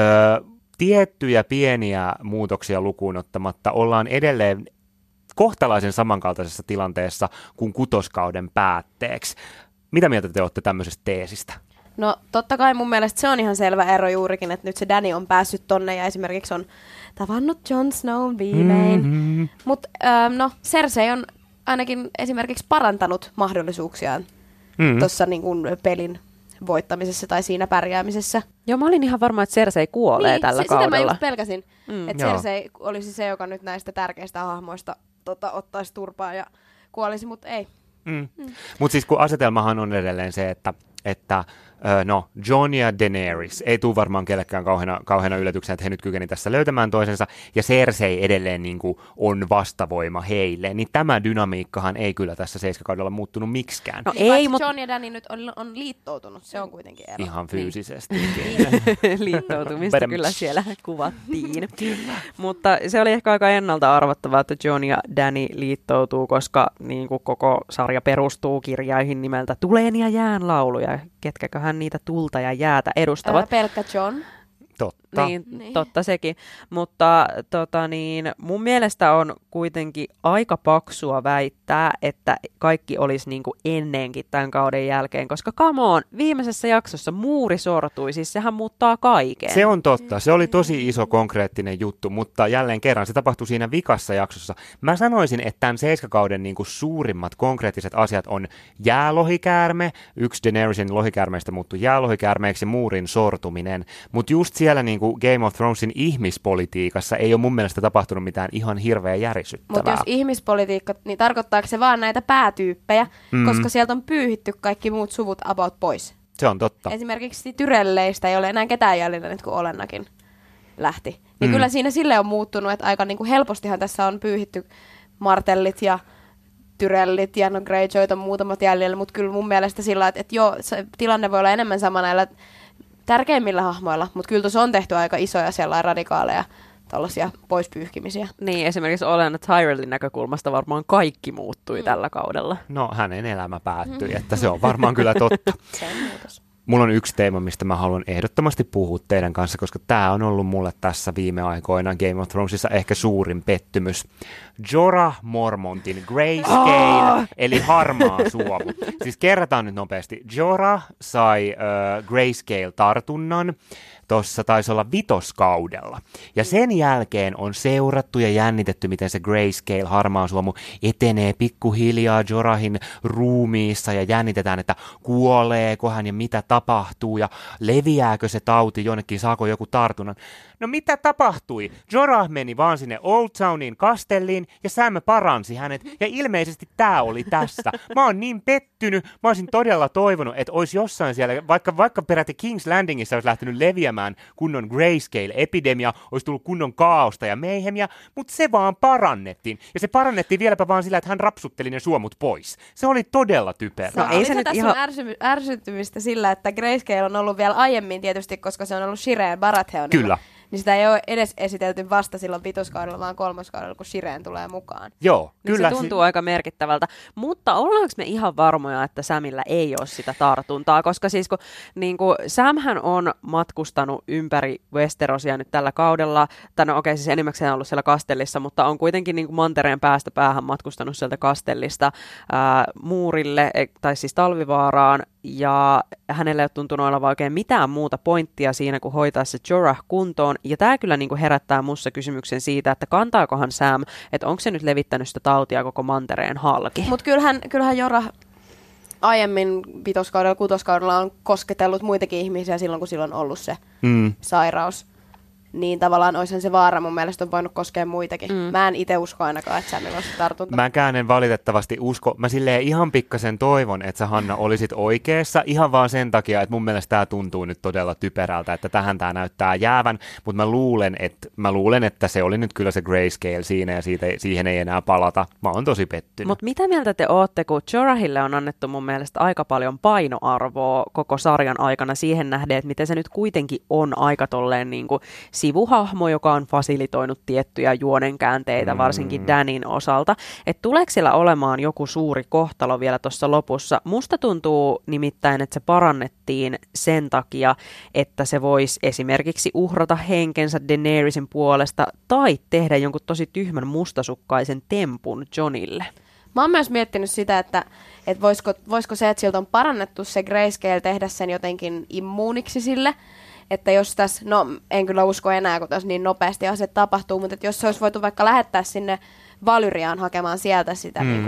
Tiettyjä pieniä muutoksia lukuun ottamatta ollaan edelleen kohtalaisen samankaltaisessa tilanteessa kuin 6. kauden päätteeksi. Mitä mieltä te olette tämmöisestä teesistä? No totta kai mun mielestä se on ihan selvä ero juurikin, että nyt se Dany on päässyt tonne ja esimerkiksi on tavannut Jon Snow viimein. Mm-hmm. Mutta no Cersei on ainakin esimerkiksi parantanut mahdollisuuksiaan tuossa niin kuin pelin voittamisessa tai siinä pärjäämisessä. Joo, mä olin ihan varma, että Cersei kuolee tällä kaudella. Sitä mä just pelkäsin, että Cersei olisi se, joka nyt näistä tärkeistä hahmoista ottaisi turpaa ja kuolisi, mutta ei. Mutta siis kun asetelmahan on edelleen se, että Jon ja Daenerys ei tule varmaan kellekään kauheana yllätyksenä, että he nyt kykeni tässä löytämään toisensa, ja Cersei edelleen niin kuin on vastavoima heille, niin tämä dynamiikkahan ei kyllä tässä 7 kaudella muuttunut miksikään. No ei, mutta Jon ja Dany nyt on liittoutunut, se on kuitenkin ero. Ihan fyysisesti. Liittoutumista kyllä siellä kuvattiin. Mutta se oli ehkä aika ennalta arvattavaa, että Jon ja Dany liittoutuu, koska niin kuin koko sarja perustuu kirjaihin nimeltä Tuleen ja jään lauluja. Ketkäköhän niitä tulta ja jäätä edustavat. Pelkkä Jon. Totta. Niin. Totta sekin, mutta mun mielestä on kuitenkin aika paksua väittää, että kaikki olisi niin kuin ennenkin tämän kauden jälkeen, koska come on, viimeisessä jaksossa muuri sortui, siis sehän muuttaa kaiken. Se on totta, se oli tosi iso konkreettinen juttu, mutta jälleen kerran se tapahtui siinä vikassa jaksossa. Mä sanoisin, että tämän 7 kauden niin kuin suurimmat konkreettiset asiat on jäälohikäärme, yksi Daenerysin lohikäärmeistä muuttui jäälohikäärmeeksi, muurin sortuminen, mutta just siellä niin kuin Game of Thronesin ihmispolitiikassa ei ole mun mielestä tapahtunut mitään ihan hirveän järisyttävää. Mutta jos ihmispolitiikka, niin tarkoittaako se vaan näitä päätyyppejä, koska sieltä on pyyhitty kaikki muut suvut about pois? Se on totta. Esimerkiksi Tyrelleistä ei ole enää ketään jäljellä nyt, kun Olennakin lähti. Niin kyllä siinä sille on muuttunut, että aika niin kuin helpostihan tässä on pyyhitty Martellit ja Tyrellit ja Greyjoyt on muutamat jäljellä, mutta kyllä mun mielestä sillä, että joo, se tilanne voi olla enemmän sama näillä tärkeimmillä hahmoilla, mutta kyllä tuossa on tehty aika isoja sellaisia radikaaleja tällaisia poispyyhkimisiä. Niin, esimerkiksi Olenna Tyrellin näkökulmasta varmaan kaikki muuttui tällä kaudella. No, hänen elämä päättyi, että se on varmaan kyllä totta. Se on muutos. Mulla on yksi teema, mistä mä haluan ehdottomasti puhua teidän kanssa, koska tämä on ollut mulle tässä viime aikoina Game of Thronesissa ehkä suurin pettymys. Jorah Mormontin Grayscale, eli harmaa suomu. Siis kerrataan nyt nopeasti. Jorah sai Grayscale-tartunnan. Tuossa taisi olla 5. kaudella. Ja sen jälkeen on seurattu ja jännitetty, miten se Grayscale, harmaa suomu, etenee pikkuhiljaa Jorahin ruumiissa ja jännitetään, että kuoleeko hän ja mitä tapahtuu ja leviääkö se tauti jonnekin, saako joku tartunnan. No mitä tapahtui? Jorah meni vaan sinne Old Townin kastelliin ja Sam paransi hänet ja ilmeisesti tää oli tässä. Mä oon niin pettynyt, mä olisin todella toivonut, että olisi jossain siellä, vaikka peräti King's Landingissa olisi lähtenyt leviämään kunnon Grayscale-epidemia, olisi tullut kunnon kaaosta ja meihemiä, mutta se vaan parannettiin. Ja se parannettiin vieläpä vaan sillä, että hän rapsutteli ne suomut pois. Se oli todella typerää. No, ei se nyt tässä ihan ärsyttymistä sillä, että Grayscale on ollut vielä aiemmin tietysti, koska se on ollut Shireen Baratheonilla. Kyllä. Niin sitä ei ole edes esitelty vasta silloin 5. kaudella, vaan 3. kaudella, kun Shireen tulee mukaan. Joo, niin kyllä. Se tuntuu aika merkittävältä. Mutta ollaanko me ihan varmoja, että Samilla ei ole sitä tartuntaa? Koska siis kun Samhän on matkustanut ympäri Westerosia nyt tällä kaudella, tai no okei, siis enimmäkseen on ollut siellä Kastellissa, mutta on kuitenkin niin kuin mantereen päästä päähän matkustanut sieltä Kastellista muurille, tai siis Talvivaaraan. ja hänelle ei ole tuntunut olevan oikein mitään muuta pointtia siinä, kuin hoitaa se Jorah kuntoon. Ja tämä kyllä niin kuin herättää musta kysymyksen siitä, että kantaakohan Sam, että onko se nyt levittänyt sitä tautia koko mantereen halki. Mutta kyllähän Jorah aiemmin vitoskaudella, kutoskaudella on kosketellut muitakin ihmisiä silloin, kun silloin on ollut se sairaus. Niin tavallaan olisihan se vaara mun mielestä on voinut koskea muitakin. Mä en itse usko ainakaan, että Samilla olisi tartunta. Mäkään en valitettavasti usko. Mä silleen ihan pikkasen toivon, että sä Hanna olisit oikeassa. Ihan vaan sen takia, että mun mielestä tää tuntuu nyt todella typerältä, että tähän tää näyttää jäävän. Mutta mä luulen, että se oli nyt kyllä se grayscale siinä ja siihen ei enää palata. Mä oon tosi pettynyt. Mutta mitä mieltä te ootte, kun Jorahille on annettu mun mielestä aika paljon painoarvoa koko sarjan aikana siihen nähden, että miten se nyt kuitenkin on aika tolleen niin kuin sivuhahmo, joka on fasilitoinut tiettyjä juonenkäänteitä, varsinkin Danin osalta. Että tuleeko siellä olemaan joku suuri kohtalo vielä tuossa lopussa? Musta tuntuu nimittäin, että se parannettiin sen takia, että se voisi esimerkiksi uhrata henkensä Daenerysin puolesta tai tehdä jonkun tosi tyhmän mustasukkaisen tempun Jonille. Mä oon myös miettinyt sitä, että voisiko se, että siltä on parannettu se grayscale, tehdä sen jotenkin immuuniksi sille. Että jos tässä, no en kyllä usko enää, kun tässä niin nopeasti asiat tapahtuu, mutta että jos se olisi voitu vaikka lähettää sinne Valyriaan hakemaan sieltä sitä niinku,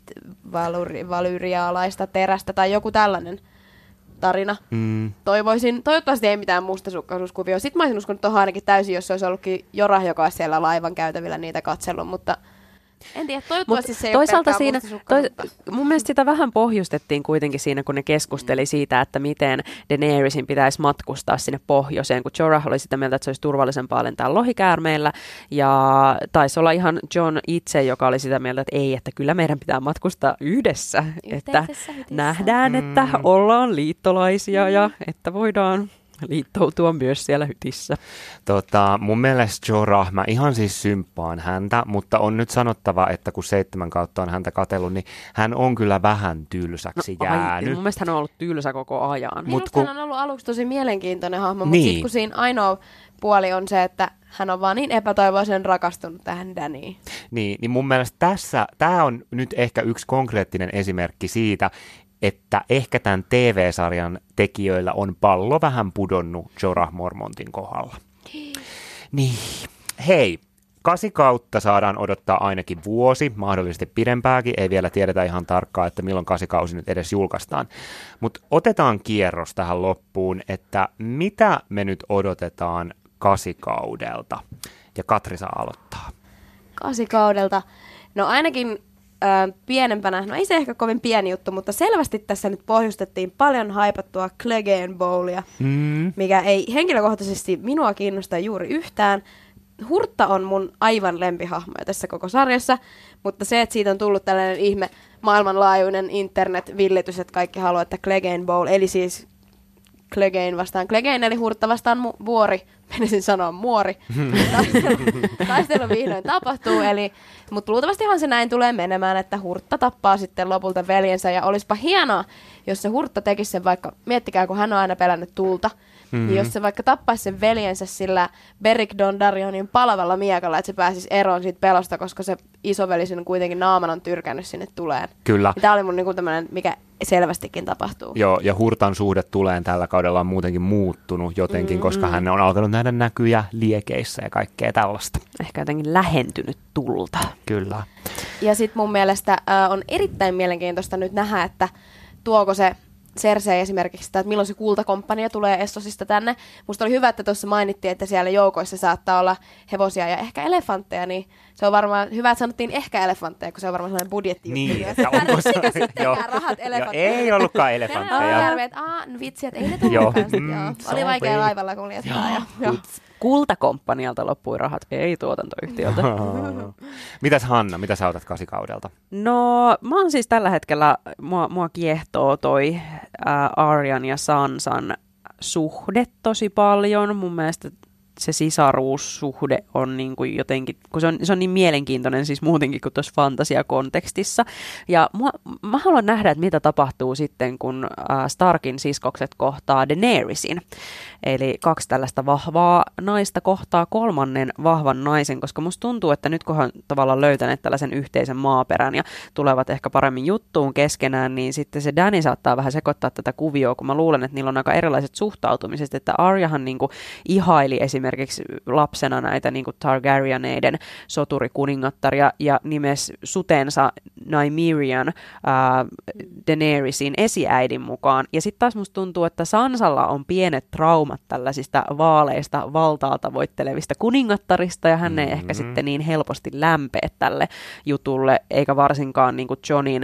valyrialaista terästä tai joku tällainen tarina. Toivottavasti ei mitään mustasukkaisuuskuvia. Sitten mä olisin uskonut tuohon ainakin täysin, jos se olisi ollutkin Jorah, joka olisi siellä laivan käytävillä niitä katsellut, mutta en tiedä, toivottavasti se ei toisaalta ole siinä, mun mielestä sitä vähän pohjustettiin kuitenkin siinä, kun ne keskusteli siitä, että miten Daenerysin pitäisi matkustaa sinne pohjoiseen, kun Jorah oli sitä mieltä, että se olisi turvallisempaa lentää lohikäärmeellä, ja taisi olla ihan Jon itse, joka oli sitä mieltä, että ei, että kyllä meidän pitää matkustaa yhdessä, että nähdään, että ollaan liittolaisia ja että voidaan liittoutua myös siellä hytissä. Mun mielestä Jorah, mä ihan siis symppaan häntä, mutta on nyt sanottava, että kun 7 kautta on häntä katsellut, niin hän on kyllä vähän tylsäksi jäänyt. Mun mielestä hän on ollut tylsä koko ajan. Minusta hän on ollut aluksi tosi mielenkiintoinen hahmo, mutta sitten kun siinä ainoa puoli on se, että hän on vaan niin epätoivoisen rakastunut tähän Daniin. Niin mun mielestä tämä on nyt ehkä yksi konkreettinen esimerkki siitä, että ehkä tämän TV-sarjan tekijöillä on pallo vähän pudonnut Jorah Mormontin kohdalla. Niin, hei, 8 kautta saadaan odottaa ainakin vuosi, mahdollisesti pidempääkin, ei vielä tiedetä ihan tarkkaan, että milloin 8 kausi nyt edes julkaistaan. Mutta otetaan kierros tähän loppuun, että mitä me nyt odotetaan 8 kaudelta. Ja Katri saa aloittaa. 8 kaudelta, no ainakin pienempänä, no ei se ehkä kovin pieni juttu, mutta selvästi tässä nyt pohjustettiin paljon haipattua Clegane Bowlia, mikä ei henkilökohtaisesti minua kiinnosta juuri yhtään. Hurtta on mun aivan lempihahmoja tässä koko sarjassa, mutta se, että siitä on tullut tällainen ihme maailmanlaajuinen internet-villitys, että kaikki haluaa, että Clegane Bowl, eli siis Clegane vastaan Clegane, eli Hurtta vastaan vuori, menisin sanoa muori. Taistelu vihdoin tapahtuu, mutta luultavastihan se näin tulee menemään, että Hurtta tappaa sitten lopulta veljensä, ja olisipa hienoa, jos se Hurtta tekisi sen vaikka, miettikää, kun hän on aina pelännyt tulta, niin jos se vaikka tappaisi sen veljensä sillä Beric Dondarrionin palavalla miekalla, että se pääsisi eroon siitä pelosta, koska se isoveli sinne kuitenkin naaman on tyrkännyt sinne tuleen. Kyllä. Tämä oli mun niinku tämmöinen, mikä selvästikin tapahtuu. Joo, ja Hurtan suhde tuleen tällä kaudella on muutenkin muuttunut jotenkin, koska hän on alkanut nähdä näkyjä liekeissä ja kaikkea tällaista. Ehkä jotenkin lähentynyt tulta. Kyllä. Ja sitten mun mielestä on erittäin mielenkiintoista nyt nähdä, että tuoko se Cersei esimerkiksi sitä, että milloin se kultakomppania tulee Essosista tänne. Musta oli hyvä, että tuossa mainittiin, että siellä joukoissa saattaa olla hevosia ja ehkä elefantteja, niin se on varmaan hyvä, että sanottiin ehkä elefantteja, kun se on varmaan sellainen budjettijuttu. Niin, että onko se rahat elefantteja. Ei ollutkaan elefantteja. No vitsi, että ei ne tullutkaan sitten. Oli vaikea laivalla kuljettaa. Kultakomppanialta loppui rahat, ei tuotantoyhtiöltä. Mitäs Hanna, mitä sä otat 8 kaudelta? No, mä oon siis tällä hetkellä, mua kiehtoo toi Aryan ja Sansan suhde tosi paljon. Mun mielestä se sisaruussuhde on niin kuin jotenkin, kun se on niin mielenkiintoinen siis muutenkin kuin tuossa fantasiakontekstissa. Ja mä haluan nähdä, että mitä tapahtuu sitten, kun Starkin siskokset kohtaa Daenerysin. Eli 2 tällaista vahvaa naista kohtaa 3. vahvan naisen, koska musta tuntuu, että nyt kun he on tavallaan löytäneet tällaisen yhteisen maaperän ja tulevat ehkä paremmin juttuun keskenään, niin sitten se Dany saattaa vähän sekoittaa tätä kuvioa, kun mä luulen, että niillä on aika erilaiset suhtautumiset, että Aryahan niin kuin ihaili esimerkiksi lapsena näitä niin kuin Targaryeneiden soturikuningattaria ja nimesi sutensa Nymerian Daenerysin esiäidin mukaan. Ja sitten taas musta tuntuu, että Sansalla on pienet traumat tällaisista vaaleista valtaa tavoittelevista kuningattarista, ja hän ei ehkä sitten niin helposti lämpee tälle jutulle, eikä varsinkaan niin kuin Johnin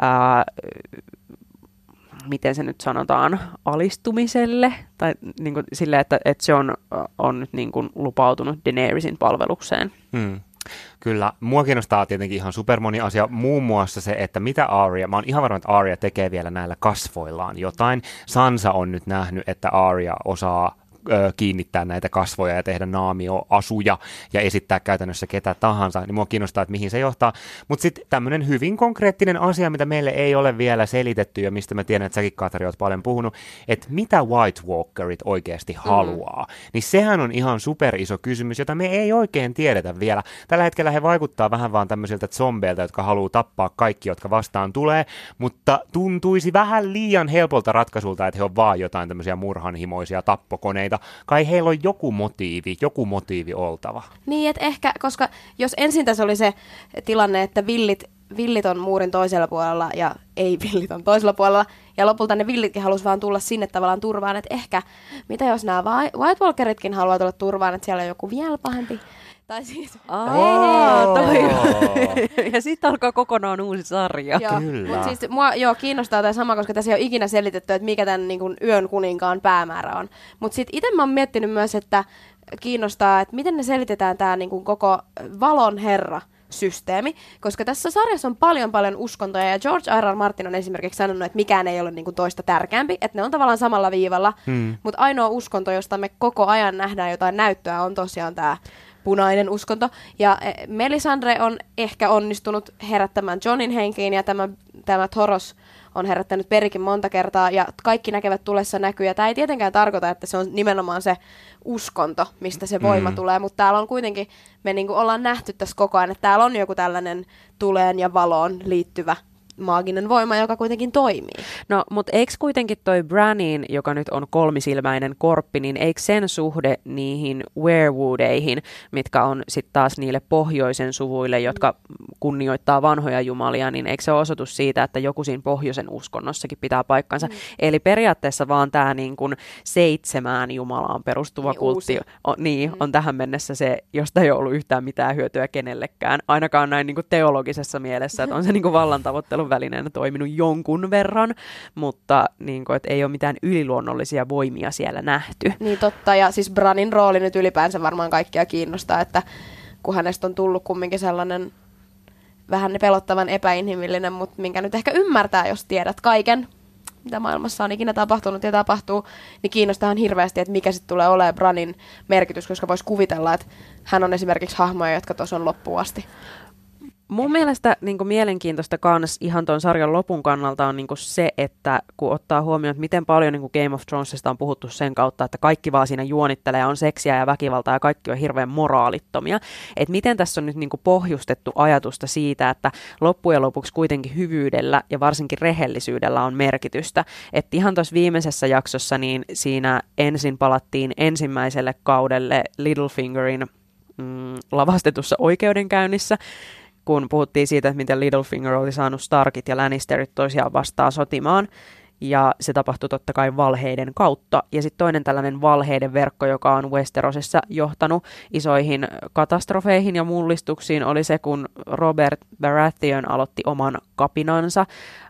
miten se nyt sanotaan, alistumiselle, tai niin kuin sille, että se on nyt niin kuin lupautunut Daenerysin palvelukseen. Kyllä, mua kiinnostaa tietenkin ihan supermoni asia, muun muassa se, että mitä Arya, mä oon ihan varma, että Arya tekee vielä näillä kasvoillaan jotain. Sansa on nyt nähnyt, että Arya osaa kiinnittää näitä kasvoja ja tehdä naamioasuja ja esittää käytännössä ketä tahansa, niin mua kiinnostaa, että mihin se johtaa. Mutta sitten tämmöinen hyvin konkreettinen asia, mitä meille ei ole vielä selitetty ja mistä mä tiedän, että säkin, Katari, oot paljon puhunut, että mitä White Walkerit oikeasti haluaa. Niin sehän on ihan super iso kysymys, jota me ei oikein tiedetä vielä. Tällä hetkellä he vaikuttaa vähän vaan tämmöisiltä zombeilta, jotka haluaa tappaa kaikki, jotka vastaan tulee, mutta tuntuisi vähän liian helpolta ratkaisulta, että he on vaan jotain tämmöisiä murhanhimoisia tappokoneita. Kai heillä on joku motiivi oltava. Niin, että ehkä, koska jos ensin tässä oli se tilanne, että villit on muurin toisella puolella ja ei-villit on toisella puolella, ja lopulta ne villitkin halusi vaan tulla sinne tavallaan turvaan, että ehkä, mitä jos nämä White Walkeritkin haluaa tulla turvaan, että siellä on joku vielä pahempi. Tai siis... Ja sitten alkaa kokonaan uusi sarja. Kyllä. Mutta siis mua kiinnostaa tämä sama, koska tässä ei ole ikinä selitetty, että mikä tämän niin kuin, yön kuninkaan päämäärä on. Mutta sitten itse mä oon miettinyt myös, että kiinnostaa, että miten ne selitetään tämä niin kuin koko valon herra-systeemi, koska tässä sarjassa on paljon uskontoja, ja George R.R. Martin on esimerkiksi sanonut, että mikään ei ole niin kuin toista tärkeämpi, että ne on tavallaan samalla viivalla, mutta ainoa uskonto, josta me koko ajan nähdään jotain näyttöä, on tosiaan tämä punainen uskonto. Ja Melisandre on ehkä onnistunut herättämään Johnin henkiin, ja tämä Thoros on herättänyt Perikin monta kertaa, ja kaikki näkevät tulessa näkyjä. Tämä ei tietenkään tarkoita, että se on nimenomaan se uskonto, mistä se voima tulee, mutta täällä on kuitenkin, me niin kuin ollaan nähty tässä koko ajan, että täällä on joku tällainen tuleen ja valoon liittyvä maaginen voima, joka kuitenkin toimii. No, mutta eikö kuitenkin toi Brannin, joka nyt on kolmisilmäinen korppi, niin eikö sen suhde niihin werewoodeihin, mitkä on sitten taas niille pohjoisen suvuille, jotka kunnioittaa vanhoja jumalia, niin eikö se ole osoitus siitä, että joku siinä pohjoisen uskonnossakin pitää paikkansa? Eli periaatteessa vaan tämä niin kuin 7 jumalaan perustuva kultti on tähän mennessä se, josta ei ole ollut yhtään mitään hyötyä kenellekään, ainakaan näin niin kuin teologisessa mielessä, että on se niin kuin vallantavoittelun välineenä toiminut jonkun verran, mutta niin kuin, että ei ole mitään yliluonnollisia voimia siellä nähty. Niin totta, ja siis Brannin rooli nyt ylipäänsä varmaan kaikkia kiinnostaa, että kun hänestä on tullut kumminkin sellainen vähän pelottavan epäinhimillinen, mutta minkä nyt ehkä ymmärtää, jos tiedät kaiken, mitä maailmassa on ikinä tapahtunut ja tapahtuu, niin kiinnostaa hirveästi, että mikä sitten tulee olemaan Brannin merkitys, koska voisi kuvitella, että hän on esimerkiksi hahmoja, jotka tuossa on loppuun asti. Mun mielestä niin kuin mielenkiintoista kans ihan tuon sarjan lopun kannalta on niin kuin se, että kun ottaa huomioon, että miten paljon niin kuin Game of Thronesista on puhuttu sen kautta, että kaikki vaan siinä juonittelee, on seksiä ja väkivaltaa ja kaikki on hirveän moraalittomia. Että miten tässä on nyt niin kuin pohjustettu ajatusta siitä, että loppujen lopuksi kuitenkin hyvyydellä ja varsinkin rehellisyydellä on merkitystä. Että ihan tuossa viimeisessä jaksossa niin siinä ensin palattiin ensimmäiselle kaudelle Littlefingerin lavastetussa oikeudenkäynnissä, kun puhuttiin siitä, että miten Littlefinger oli saanut Starkit ja Lannisterit toisiaan vastaan sotimaan. Ja se tapahtui totta kai valheiden kautta. Ja sitten toinen tällainen valheiden verkko, joka on Westerosissa johtanut isoihin katastrofeihin ja mullistuksiin, oli se, kun Robert Baratheon aloitti oman kapinansa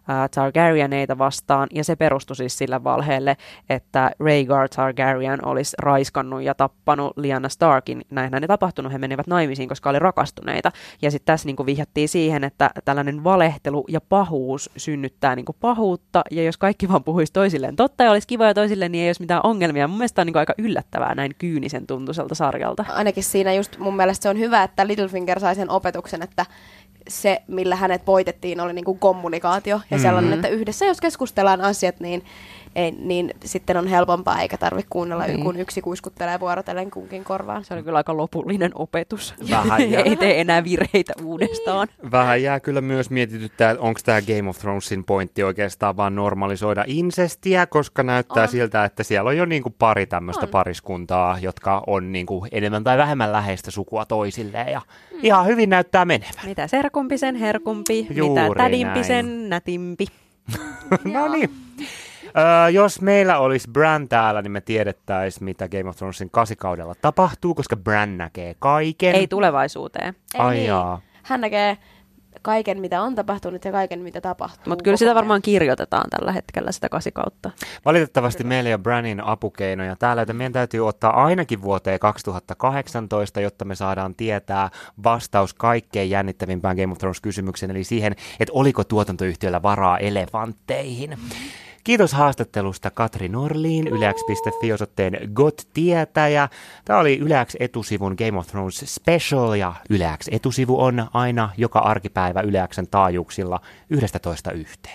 Targaryeneita vastaan, ja se perustui siis sillä valheelle, että Rhaegar Targaryen olisi raiskannut ja tappanut Lyanna Starkin. Näinhän ne tapahtunut, he menivät naimisiin, koska oli rakastuneita. Ja sitten tässä niinku vihjattiin siihen, että tällainen valehtelu ja pahuus synnyttää niinku pahuutta, ja jos kaikki vaan puhuisi toisilleen totta ja olisi kiva ja toisilleen, niin ei olisi mitään ongelmia. Mun mielestä on niinku aika yllättävää näin kyynisen tuntuiselta sarjalta. Ainakin siinä just mun mielestä se on hyvä, että Littlefinger sai sen opetuksen, että se, millä hänet voitettiin, oli niinku kommunikaatio ja sellainen, että yhdessä jos keskustellaan asiat, niin sitten on helpompaa, eikä tarvitse kuunnella, kun yksi kuiskuttelee vuorotellen kunkin korvaan. Se oli kyllä aika lopullinen opetus. Vähän ei tee enää virheitä uudestaan. Vähän jää kyllä myös mietityttää, että onko tämä Game of Thronesin pointti oikeastaan vaan normalisoida insestiä, koska näyttää siltä, että siellä on jo niinku pari tämmöistä pariskuntaa, jotka on niinku enemmän tai vähemmän läheistä sukua toisilleen, ja ihan hyvin näyttää menevän. Mitä serkumpi sen herkumpi, Juuri mitä tädimpi näin. sen nätimpi. No niin. Jos meillä olisi Bran täällä, niin me tiedettäisiin, mitä Game of Thronesin 8-kaudella tapahtuu, koska Bran näkee kaiken. Ei tulevaisuuteen. Ai jaa. Hän näkee kaiken, mitä on tapahtunut ja kaiken, mitä tapahtuu. Mutta kyllä sitä varmaan kirjoitetaan tällä hetkellä, sitä 8 kautta. Valitettavasti meillä ei ole Branin apukeinoja täällä, joten meidän täytyy ottaa ainakin vuoteen 2018, jotta me saadaan tietää vastaus kaikkein jännittävimpään Game of Thrones-kysymykseen, eli siihen, että oliko tuotantoyhtiöllä varaa elefantteihin. Kiitos haastattelusta Katri Norliin, ylex.fi-osoitteen GOT-tietäjä. Tämä oli Ylex etusivun Game of Thrones Special, ja Ylex etusivu on aina joka arkipäivä Ylexen taajuuksilla 11:1.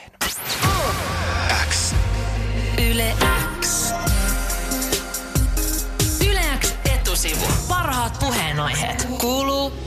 Yle X. Yle X etusivu. Parhaat puheenaiheet. Kuuluu